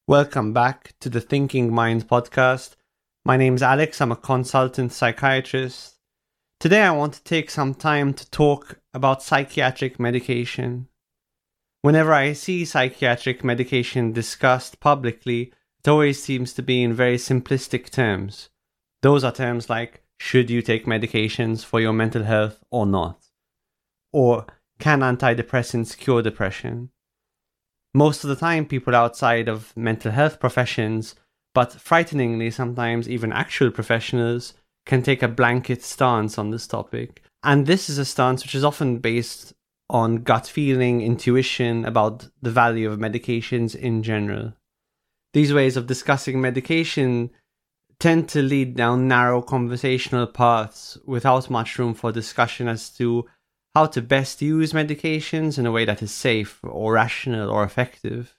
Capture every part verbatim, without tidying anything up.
Welcome back to the Thinking Mind podcast. My name's Alex, I'm a consultant psychiatrist. Today I want to take some time to talk about psychiatric medication. Whenever I see psychiatric medication discussed publicly, it always seems to be in very simplistic terms. Those are terms like, should you take medications for your mental health or not? Or, can antidepressants cure depression? Most of the time, people outside of mental health professions, but frighteningly sometimes even actual professionals, can take a blanket stance on this topic. And this is a stance which is often based on gut feeling, intuition about the value of medications in general. These ways of discussing medication tend to lead down narrow conversational paths without much room for discussion as to how to best use medications in a way that is safe or rational or effective.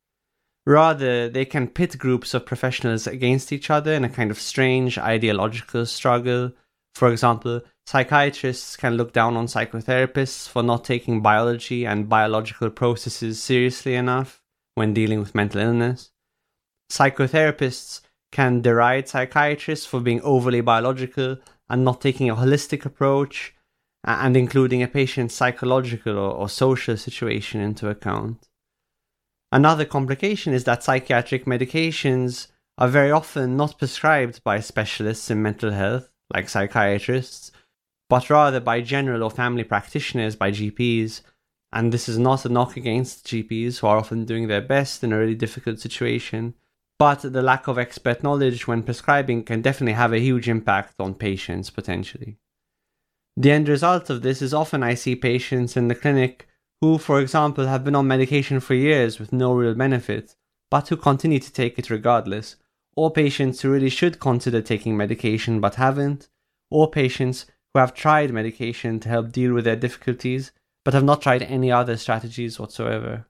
Rather, they can pit groups of professionals against each other in a kind of strange ideological struggle. For example, psychiatrists can look down on psychotherapists for not taking biology and biological processes seriously enough when dealing with mental illness. Psychotherapists can deride psychiatrists for being overly biological and not taking a holistic approach, and including a patient's psychological or, or social situation into account. Another complication is that psychiatric medications are very often not prescribed by specialists in mental health, like psychiatrists, but rather by general or family practitioners, by G Ps, and this is not a knock against G Ps who are often doing their best in a really difficult situation, but the lack of expert knowledge when prescribing can definitely have a huge impact on patients potentially. The end result of this is often I see patients in the clinic who, for example, have been on medication for years with no real benefit, but who continue to take it regardless, or patients who really should consider taking medication but haven't, or patients who have tried medication to help deal with their difficulties but have not tried any other strategies whatsoever.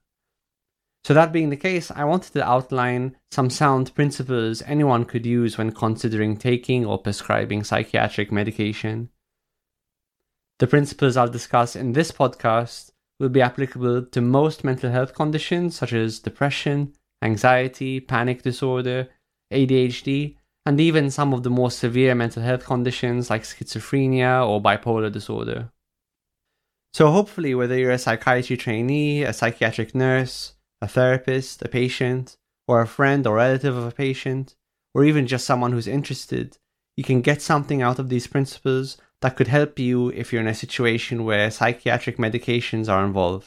So that being the case, I wanted to outline some sound principles anyone could use when considering taking or prescribing psychiatric medication. The principles I'll discuss in this podcast will be applicable to most mental health conditions such as depression, anxiety, panic disorder, A D H D, and even some of the more severe mental health conditions like schizophrenia or bipolar disorder. So hopefully, whether you're a psychiatry trainee, a psychiatric nurse, a therapist, a patient, or a friend or relative of a patient, or even just someone who's interested, you can get something out of these principles that could help you if you're in a situation where psychiatric medications are involved.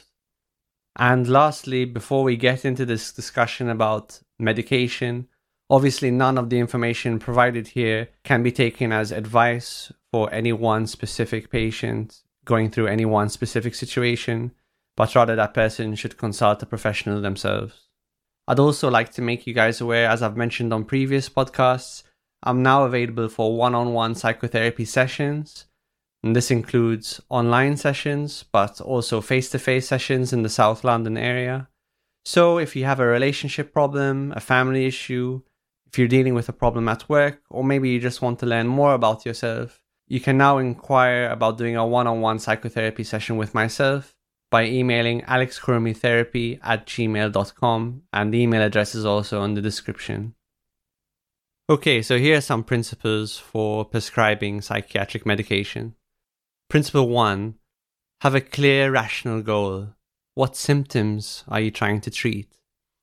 And lastly, before we get into this discussion about medication, obviously none of the information provided here can be taken as advice for any one specific patient going through any one specific situation, but rather that person should consult a professional themselves. I'd also like to make you guys aware, as I've mentioned on previous podcasts, I'm now available for one-on-one psychotherapy sessions, and this includes online sessions, but also face-to-face sessions in the South London area. So if you have a relationship problem, a family issue, if you're dealing with a problem at work, or maybe you just want to learn more about yourself, you can now inquire about doing a one-on-one psychotherapy session with myself by emailing alexkurmitherapy at gmail dot com, and the email address is also in the description. Okay, so here are some principles for prescribing psychiatric medication. Principle one, have a clear, rational goal. What symptoms are you trying to treat?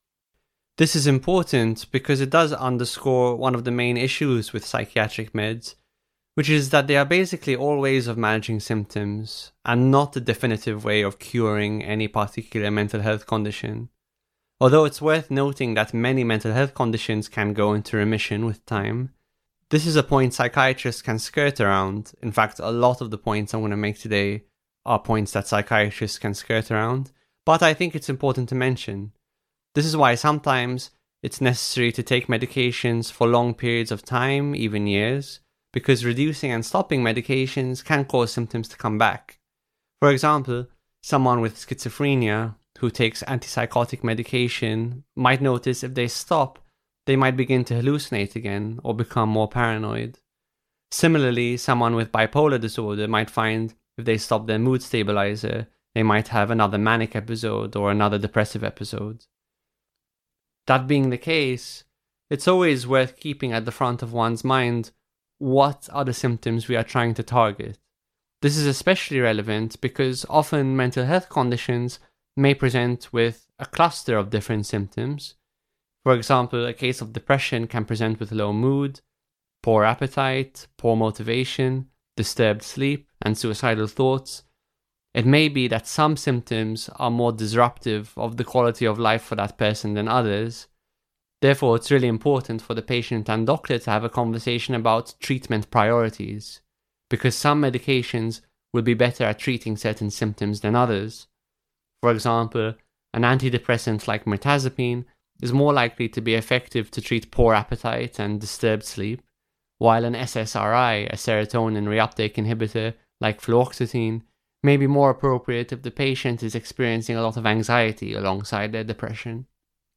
This is important because it does underscore one of the main issues with psychiatric meds, which is that they are basically all ways of managing symptoms and not a definitive way of curing any particular mental health condition. Although it's worth noting that many mental health conditions can go into remission with time, this is a point psychiatrists can skirt around. In fact, a lot of the points I'm going to make today are points that psychiatrists can skirt around, but I think it's important to mention. This is why sometimes it's necessary to take medications for long periods of time, even years, because reducing and stopping medications can cause symptoms to come back. For example, someone with schizophrenia who takes antipsychotic medication might notice if they stop, they might begin to hallucinate again or become more paranoid. Similarly, someone with bipolar disorder might find if they stop their mood stabilizer, they might have another manic episode or another depressive episode. That being the case, it's always worth keeping at the front of one's mind what are the symptoms we are trying to target. This is especially relevant because often mental health conditions may present with a cluster of different symptoms. For example, a case of depression can present with low mood, poor appetite, poor motivation, disturbed sleep, and suicidal thoughts. It may be that some symptoms are more disruptive of the quality of life for that person than others. Therefore, it's really important for the patient and doctor to have a conversation about treatment priorities, because some medications will be better at treating certain symptoms than others. For example, an antidepressant like mirtazapine is more likely to be effective to treat poor appetite and disturbed sleep, while an S S R I, a serotonin reuptake inhibitor like fluoxetine, may be more appropriate if the patient is experiencing a lot of anxiety alongside their depression.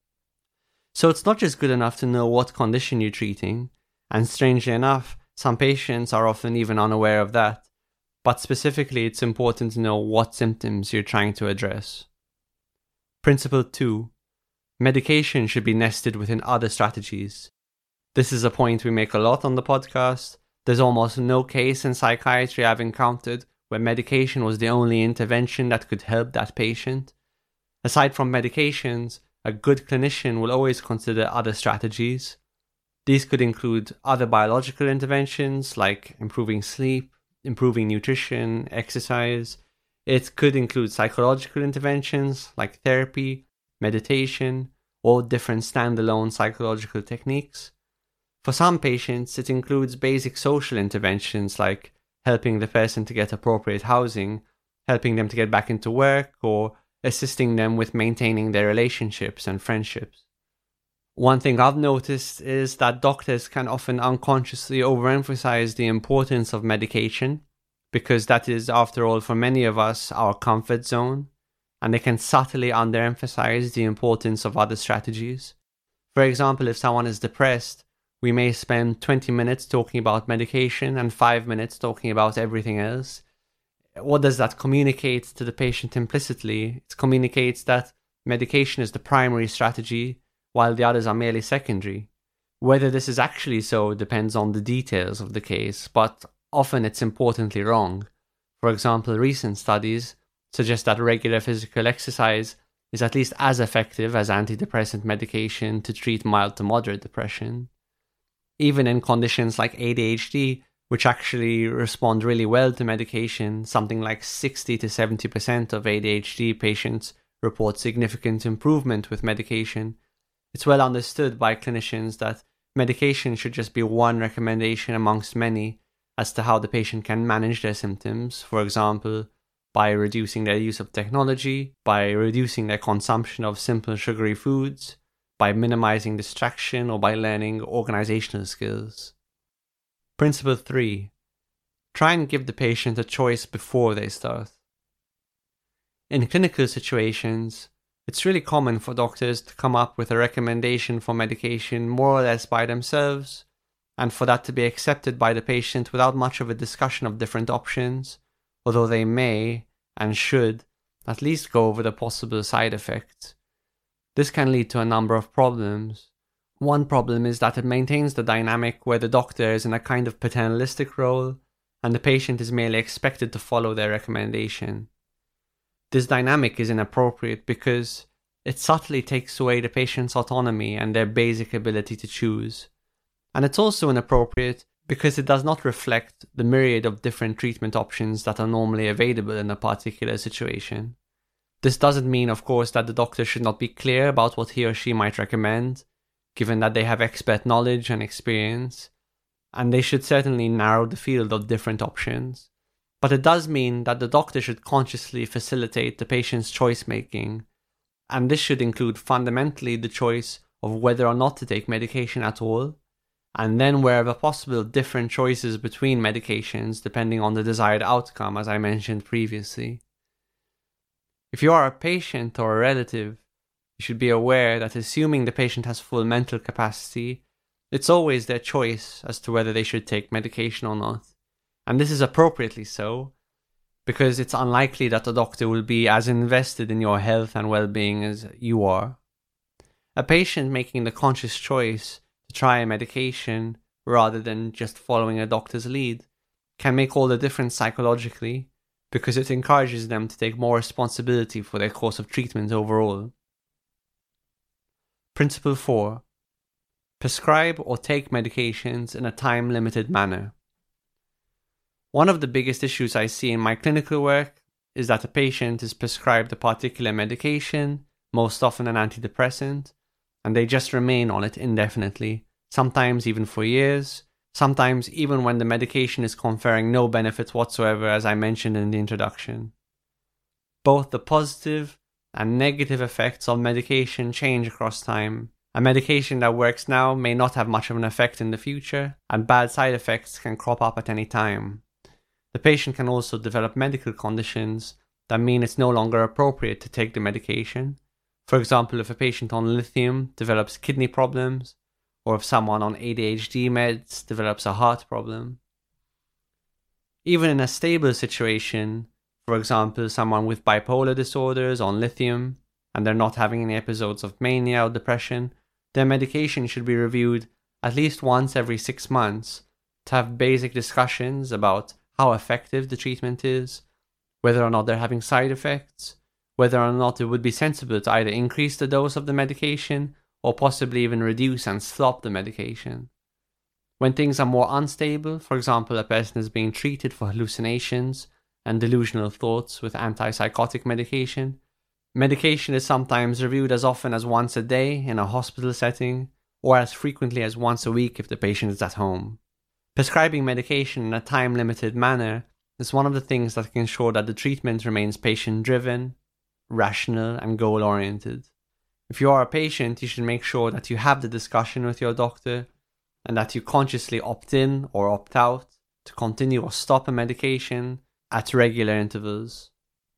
So it's not just good enough to know what condition you're treating, and strangely enough, some patients are often even unaware of that, but specifically it's important to know what symptoms you're trying to address. Principle two. Medication should be nested within other strategies. This is a point we make a lot on the podcast. There's almost no case in psychiatry I've encountered where medication was the only intervention that could help that patient. Aside from medications, a good clinician will always consider other strategies. These could include other biological interventions like improving sleep, improving nutrition, exercise. It could include psychological interventions like therapy, meditation, or different standalone psychological techniques. For some patients, it includes basic social interventions like helping the person to get appropriate housing, helping them to get back into work, or assisting them with maintaining their relationships and friendships. One thing I've noticed is that doctors can often unconsciously overemphasize the importance of medication, because that is, after all, for many of us, our comfort zone, and they can subtly underemphasize the importance of other strategies. For example, if someone is depressed, we may spend twenty minutes talking about medication and five minutes talking about everything else. What does that communicate to the patient implicitly? It communicates that medication is the primary strategy, while the others are merely secondary. Whether this is actually so depends on the details of the case, but often it's importantly wrong. For example, recent studies suggest that regular physical exercise is at least as effective as antidepressant medication to treat mild to moderate depression. Even in conditions like A D H D, which actually respond really well to medication, something like sixty to seventy percent of A D H D patients report significant improvement with medication. It's well understood by clinicians that medication should just be one recommendation amongst many as to how the patient can manage their symptoms, for example, by reducing their use of technology, by reducing their consumption of simple sugary foods, by minimizing distraction, or by learning organizational skills. Principle three. Try and give the patient a choice before they start. In clinical situations, it's really common for doctors to come up with a recommendation for medication more or less by themselves, and for that to be accepted by the patient without much of a discussion of different options, although they may, and should, at least go over the possible side effects. This can lead to a number of problems. One problem is that it maintains the dynamic where the doctor is in a kind of paternalistic role, and the patient is merely expected to follow their recommendation. This dynamic is inappropriate because it subtly takes away the patient's autonomy and their basic ability to choose. And it's also inappropriate because it does not reflect the myriad of different treatment options that are normally available in a particular situation. This doesn't mean, of course, that the doctor should not be clear about what he or she might recommend, given that they have expert knowledge and experience, and they should certainly narrow the field of different options. But it does mean that the doctor should consciously facilitate the patient's choice-making, and this should include fundamentally the choice of whether or not to take medication at all, and then wherever possible different choices between medications depending on the desired outcome, as I mentioned previously. If you are a patient or a relative, you should be aware that assuming the patient has full mental capacity, it's always their choice as to whether they should take medication or not. And this is appropriately so, because it's unlikely that the doctor will be as invested in your health and well-being as you are. A patient making the conscious choice to try a medication rather than just following a doctor's lead can make all the difference psychologically, because it encourages them to take more responsibility for their course of treatment overall. Principle four. Prescribe or take medications in a time-limited manner. One of the biggest issues I see in my clinical work is that a patient is prescribed a particular medication, most often an antidepressant, and they just remain on it indefinitely, sometimes even for years, sometimes even when the medication is conferring no benefits whatsoever, as I mentioned in the introduction. Both the positive and negative effects of medication change across time. A medication that works now may not have much of an effect in the future, and bad side effects can crop up at any time. The patient can also develop medical conditions that mean it's no longer appropriate to take the medication. For example, if a patient on lithium develops kidney problems, or if someone on A D H D meds develops a heart problem. Even in a stable situation, for example, someone with bipolar disorders on lithium, and they're not having any episodes of mania or depression, their medication should be reviewed at least once every six months to have basic discussions about how effective the treatment is, whether or not they're having side effects, whether or not it would be sensible to either increase the dose of the medication or possibly even reduce and stop the medication. When things are more unstable, for example, a person is being treated for hallucinations and delusional thoughts with antipsychotic medication, medication is sometimes reviewed as often as once a day in a hospital setting, or as frequently as once a week if the patient is at home. Prescribing medication in a time-limited manner is one of the things that can ensure that the treatment remains patient-driven, rational, and goal-oriented. If you are a patient, you should make sure that you have the discussion with your doctor and that you consciously opt in or opt out to continue or stop a medication at regular intervals.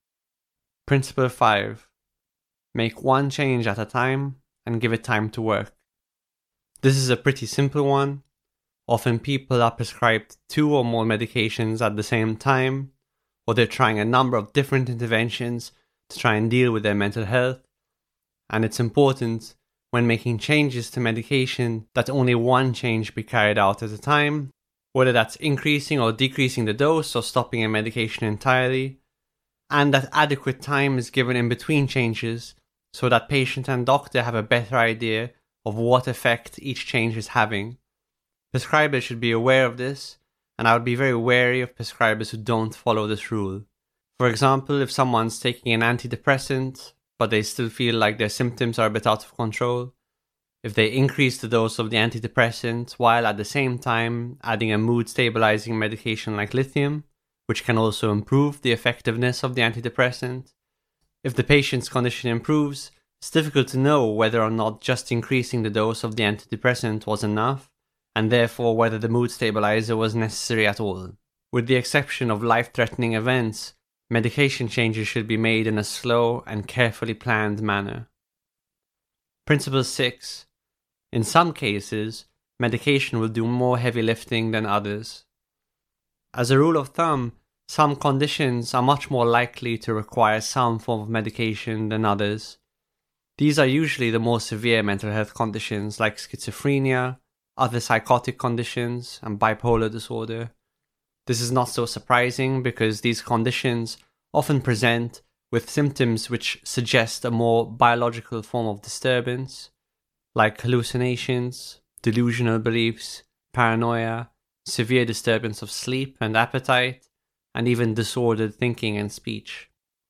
Principle five. Make one change at a time and give it time to work. This is a pretty simple one. Often people are prescribed two or more medications at the same time, or they're trying a number of different interventions to try and deal with their mental health. And it's important when making changes to medication that only one change be carried out at a time, whether that's increasing or decreasing the dose or stopping a medication entirely, and that adequate time is given in between changes so that patient and doctor have a better idea of what effect each change is having. Prescribers should be aware of this, and I would be very wary of prescribers who don't follow this rule. For example, if someone's taking an antidepressant, but they still feel like their symptoms are a bit out of control, if they increase the dose of the antidepressant while at the same time adding a mood-stabilizing medication like lithium, which can also improve the effectiveness of the antidepressant, if the patient's condition improves, it's difficult to know whether or not just increasing the dose of the antidepressant was enough, and therefore whether the mood stabilizer was necessary at all. With the exception of life-threatening events, medication changes should be made in a slow and carefully planned manner. Principle six. In some cases, medication will do more heavy lifting than others. As a rule of thumb, some conditions are much more likely to require some form of medication than others. These are usually the more severe mental health conditions like schizophrenia, other psychotic conditions, and bipolar disorder. This is not so surprising because these conditions often present with symptoms which suggest a more biological form of disturbance, like hallucinations, delusional beliefs, paranoia, severe disturbance of sleep and appetite, and even disordered thinking and speech.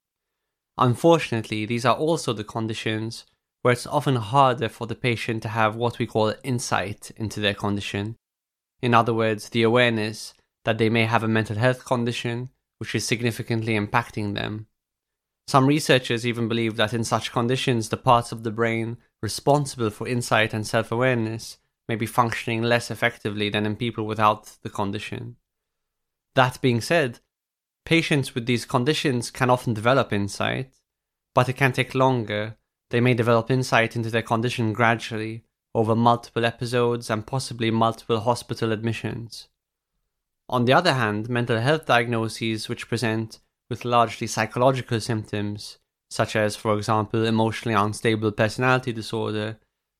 Unfortunately, these are also the conditions where it's often harder for the patient to have what we call insight into their condition. In other words, the awareness that they may have a mental health condition which is significantly impacting them. Some researchers even believe that in such conditions, the parts of the brain responsible for insight and self-awareness may be functioning less effectively than in people without the condition. That being said, patients with these conditions can often develop insight, but it can take longer. They may develop insight into their condition gradually, over multiple episodes and possibly multiple hospital admissions. On the other hand, mental health diagnoses which present with largely psychological symptoms, such as, for example, emotionally unstable personality disorder,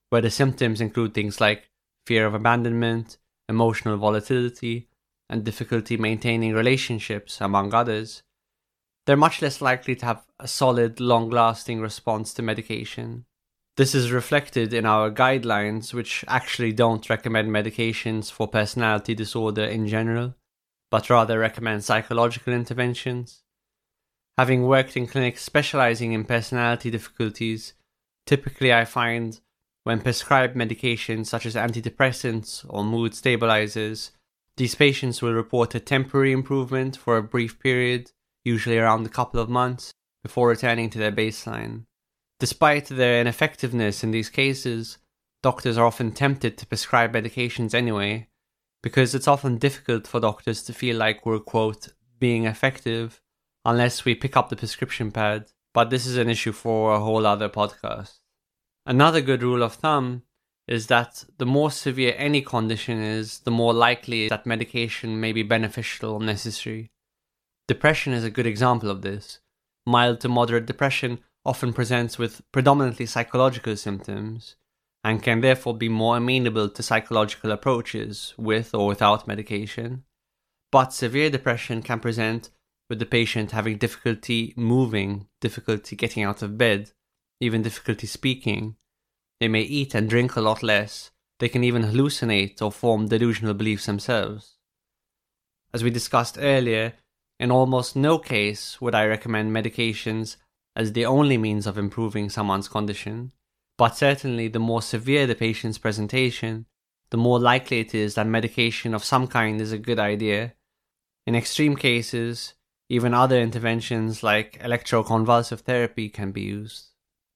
where the symptoms include things like fear of abandonment, emotional volatility, and difficulty maintaining relationships, among others, they're much less likely to have a solid, long-lasting response to medication. This is reflected in our guidelines, which actually don't recommend medications for personality disorder in general, but rather recommend psychological interventions. Having worked in clinics specializing in personality difficulties, typically I find when prescribed medications such as antidepressants or mood stabilizers, these patients will report a temporary improvement for a brief period, usually around a couple of months, before returning to their baseline. Despite their ineffectiveness in these cases, doctors are often tempted to prescribe medications anyway, because it's often difficult for doctors to feel like we're, quote, being effective, unless we pick up the prescription pad, but this is an issue for a whole other podcast. Another good rule of thumb is that the more severe any condition is, the more likely that medication may be beneficial or necessary. Depression is a good example of this. Mild to moderate depression often presents with predominantly psychological symptoms, and can therefore be more amenable to psychological approaches with or without medication. But severe depression can present with the patient having difficulty moving, difficulty getting out of bed, even difficulty speaking. They may eat and drink a lot less. They can even hallucinate or form delusional beliefs themselves. As we discussed earlier, in almost no case would I recommend medications as the only means of improving someone's condition, but certainly the more severe the patient's presentation, the more likely it is that medication of some kind is a good idea. In extreme cases, even other interventions like electroconvulsive therapy can be used.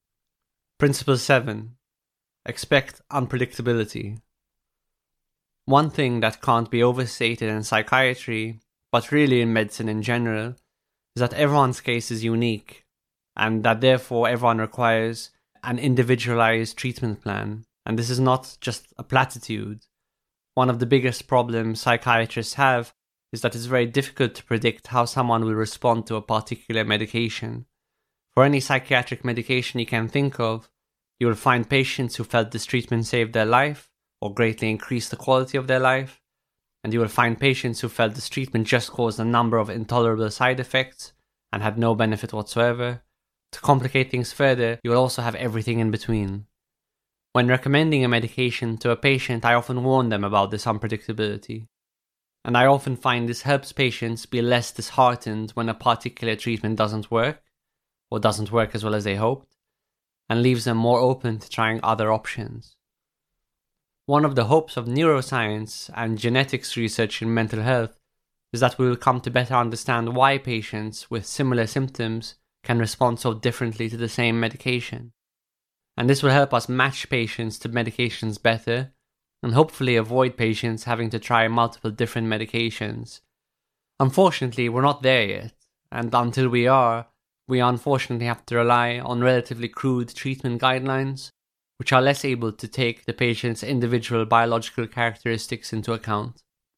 Principle seven. Expect unpredictability. One thing that can't be overstated in psychiatry, but really in medicine in general, is that everyone's case is unique, and that therefore everyone requires an individualized treatment plan. And this is not just a platitude. One of the biggest problems psychiatrists have is that it's very difficult to predict how someone will respond to a particular medication. For any psychiatric medication you can think of, you will find patients who felt this treatment saved their life or greatly increased the quality of their life, and you will find patients who felt this treatment just caused a number of intolerable side effects and had no benefit whatsoever. To complicate things further, you will also have everything in between. When recommending a medication to a patient, I often warn them about this unpredictability. And I often find this helps patients be less disheartened when a particular treatment doesn't work, or doesn't work as well as they hoped, and leaves them more open to trying other options. One of the hopes of neuroscience and genetics research in mental health is that we will come to better understand why patients with similar symptoms can respond so differently to the same medication. And this will help us match patients to medications better, and hopefully avoid patients having to try multiple different medications. Unfortunately, we're not there yet, and until we are, we unfortunately have to rely on relatively crude treatment guidelines, which are less able to take the patient's individual biological characteristics into account.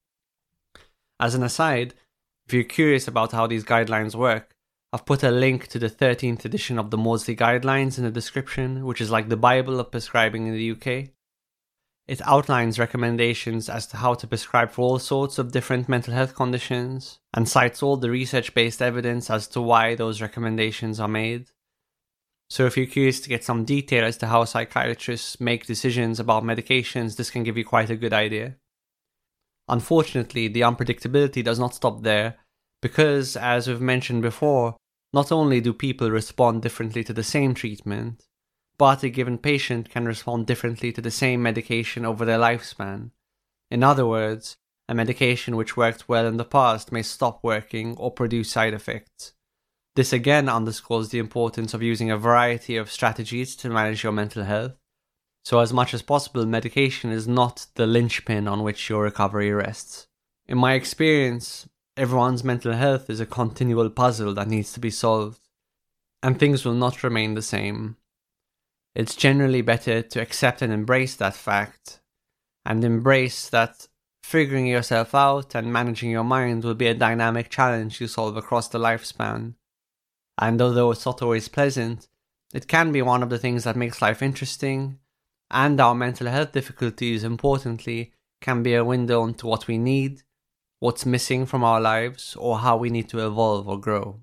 As an aside, if you're curious about how these guidelines work, I've put a link to the thirteenth edition of the Maudsley Guidelines in the description, which is like the Bible of prescribing in the U K. It outlines recommendations as to how to prescribe for all sorts of different mental health conditions, and cites all the research-based evidence as to why those recommendations are made. So if you're curious to get some detail as to how psychiatrists make decisions about medications, this can give you quite a good idea. Unfortunately, the unpredictability does not stop there, because, as we've mentioned before, not only do people respond differently to the same treatment, but a given patient can respond differently to the same medication over their lifespan. In other words, a medication which worked well in the past may stop working or produce side effects. This again underscores the importance of using a variety of strategies to manage your mental health. So as much as possible, medication is not the linchpin on which your recovery rests. In my experience, everyone's mental health is a continual puzzle that needs to be solved, and things will not remain the same. It's generally better to accept and embrace that fact, and embrace that figuring yourself out and managing your mind will be a dynamic challenge you solve across the lifespan. And although it's not always pleasant, it can be one of the things that makes life interesting, and our mental health difficulties, importantly, can be a window into what we need, what's missing from our lives, or how we need to evolve or grow.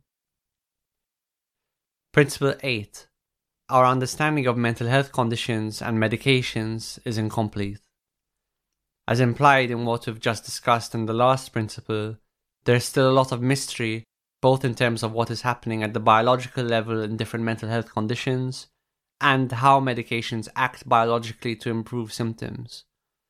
Principle eight. Our understanding of mental health conditions and medications is incomplete. As implied in what we've just discussed in the last principle, there's still a lot of mystery, both in terms of what is happening at the biological level in different mental health conditions, and how medications act biologically to improve symptoms.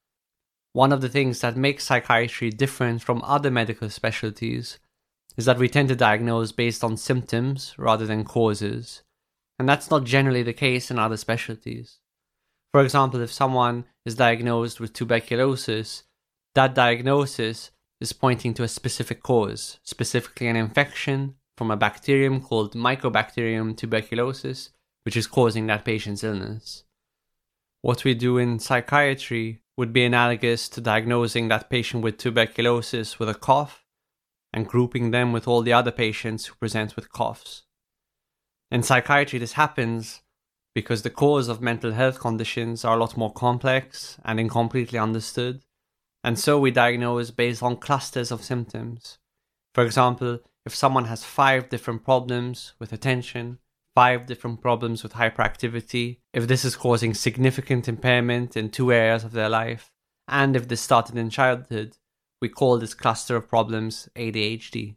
One of the things that makes psychiatry different from other medical specialties is that we tend to diagnose based on symptoms rather than causes, and that's not generally the case in other specialties. For example, if someone is diagnosed with tuberculosis, that diagnosis is pointing to a specific cause, specifically an infection from a bacterium called Mycobacterium tuberculosis, which is causing that patient's illness. What we do in psychiatry would be analogous to diagnosing that patient with tuberculosis with a cough and grouping them with all the other patients who present with coughs. In psychiatry, this happens because the cause of mental health conditions are a lot more complex and incompletely understood, and so we diagnose based on clusters of symptoms. For example, if someone has five different problems with attention, five different problems with hyperactivity, if this is causing significant impairment in two areas of their life, and if this started in childhood, we call this cluster of problems A D H D.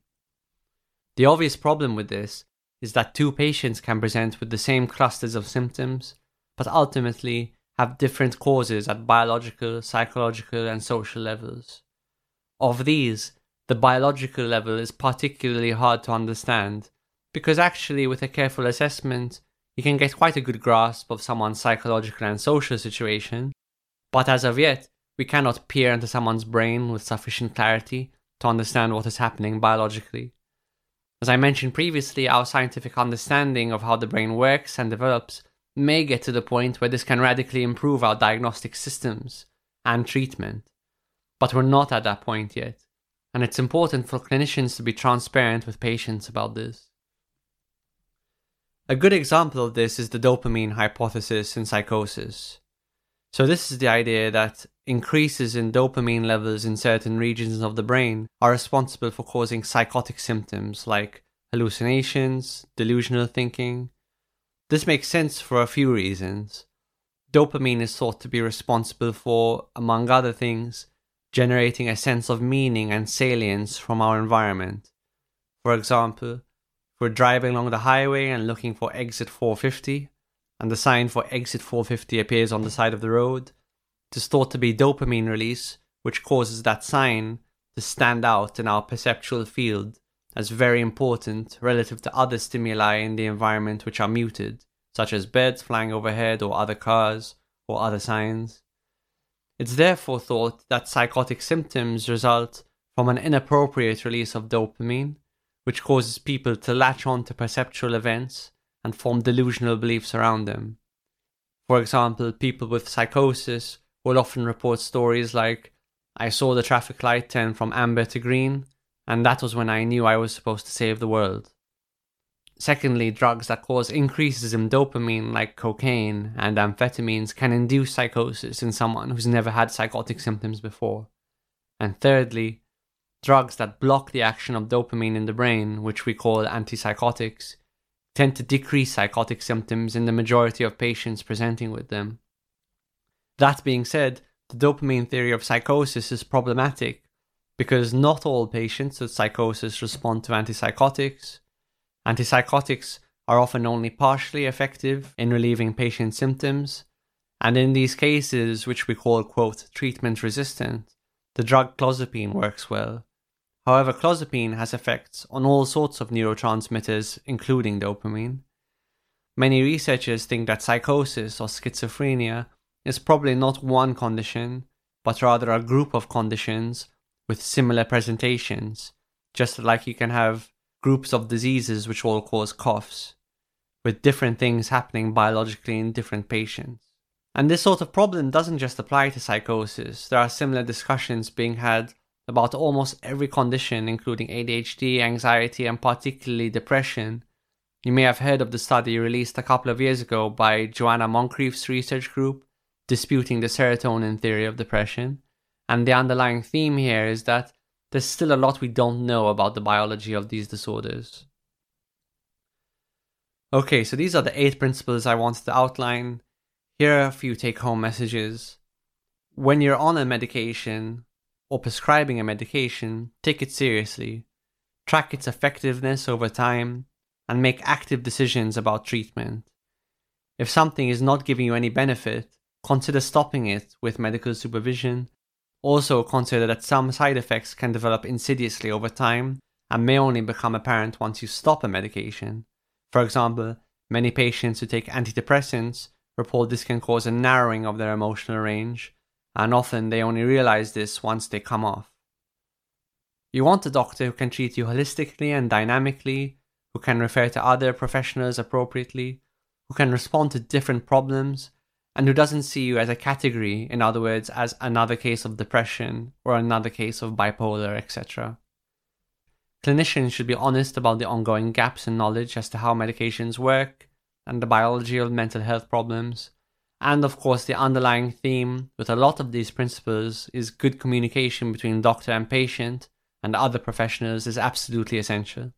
The obvious problem with this is that two patients can present with the same clusters of symptoms, but ultimately have different causes at biological, psychological, and social levels. Of these, the biological level is particularly hard to understand, because actually with a careful assessment, you can get quite a good grasp of someone's psychological and social situation, but as of yet, we cannot peer into someone's brain with sufficient clarity to understand what is happening biologically. As I mentioned previously, our scientific understanding of how the brain works and develops may get to the point where this can radically improve our diagnostic systems and treatment, but we're not at that point yet, and it's important for clinicians to be transparent with patients about this. A good example of this is the dopamine hypothesis in psychosis. So this is the idea that increases in dopamine levels in certain regions of the brain are responsible for causing psychotic symptoms like hallucinations, delusional thinking. This makes sense for a few reasons. Dopamine is thought to be responsible for, among other things, generating a sense of meaning and salience from our environment. For example, if we're driving along the highway and looking for exit four fifty, and the sign for exit four fifty appears on the side of the road, it is thought to be dopamine release, which causes that sign to stand out in our perceptual field as very important relative to other stimuli in the environment which are muted, such as birds flying overhead or other cars or other signs. It's therefore thought that psychotic symptoms result from an inappropriate release of dopamine, which causes people to latch on to perceptual events and form delusional beliefs around them. For example, people with psychosis will often report stories like, "I saw the traffic light turn from amber to green, and that was when I knew I was supposed to save the world." Secondly, drugs that cause increases in dopamine like cocaine and amphetamines can induce psychosis in someone who's never had psychotic symptoms before. And thirdly, drugs that block the action of dopamine in the brain, which we call antipsychotics, tend to decrease psychotic symptoms in the majority of patients presenting with them. That being said, the dopamine theory of psychosis is problematic because not all patients with psychosis respond to antipsychotics. Antipsychotics are often only partially effective in relieving patient symptoms, and in these cases, which we call, quote, treatment resistant, the drug clozapine works well. However, clozapine has effects on all sorts of neurotransmitters, including dopamine. Many researchers think that psychosis or schizophrenia is probably not one condition, but rather a group of conditions with similar presentations, just like you can have groups of diseases which all cause coughs, with different things happening biologically in different patients. And this sort of problem doesn't just apply to psychosis. There are similar discussions being had about almost every condition, including A D H D, anxiety, and particularly depression. You may have heard of the study released a couple of years ago by Joanna Moncrief's research group, disputing the serotonin theory of depression. And the underlying theme here is that there's still a lot we don't know about the biology of these disorders. Okay, so these are the eight principles I wanted to outline. Here are a few take-home messages. When you're on a medication or prescribing a medication, take it seriously. Track its effectiveness over time and make active decisions about treatment. If something is not giving you any benefit, consider stopping it with medical supervision. Also consider that some side effects can develop insidiously over time and may only become apparent once you stop a medication. For example, many patients who take antidepressants report this can cause a narrowing of their emotional range, and often they only realize this once they come off. You want a doctor who can treat you holistically and dynamically, who can refer to other professionals appropriately, who can respond to different problems, and who doesn't see you as a category, in other words, as another case of depression or another case of bipolar, et cetera. Clinicians should be honest about the ongoing gaps in knowledge as to how medications work and the biology of mental health problems. And of course, the underlying theme with a lot of these principles is good communication between doctor and patient and other professionals is absolutely essential.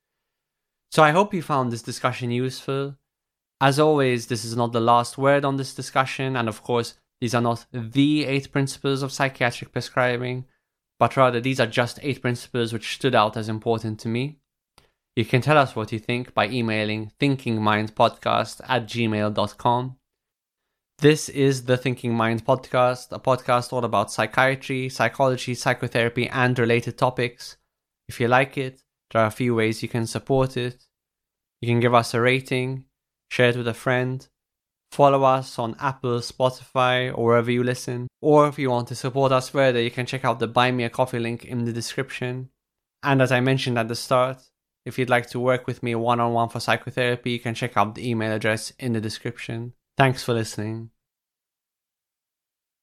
So I hope you found this discussion useful. As always, this is not the last word on this discussion, and of course, these are not the eight principles of psychiatric prescribing, but rather these are just eight principles which stood out as important to me. You can tell us what you think by emailing thinkingmindpodcast at gmail dot com. This is the Thinking Mind Podcast, a podcast all about psychiatry, psychology, psychotherapy, and related topics. If you like it, there are a few ways you can support it. You can give us a rating, share it with a friend, follow us on Apple, Spotify, or wherever you listen. Or if you want to support us further, you can check out the Buy Me a Coffee link in the description. And as I mentioned at the start, if you'd like to work with me one-on-one for psychotherapy, you can check out the email address in the description. Thanks for listening.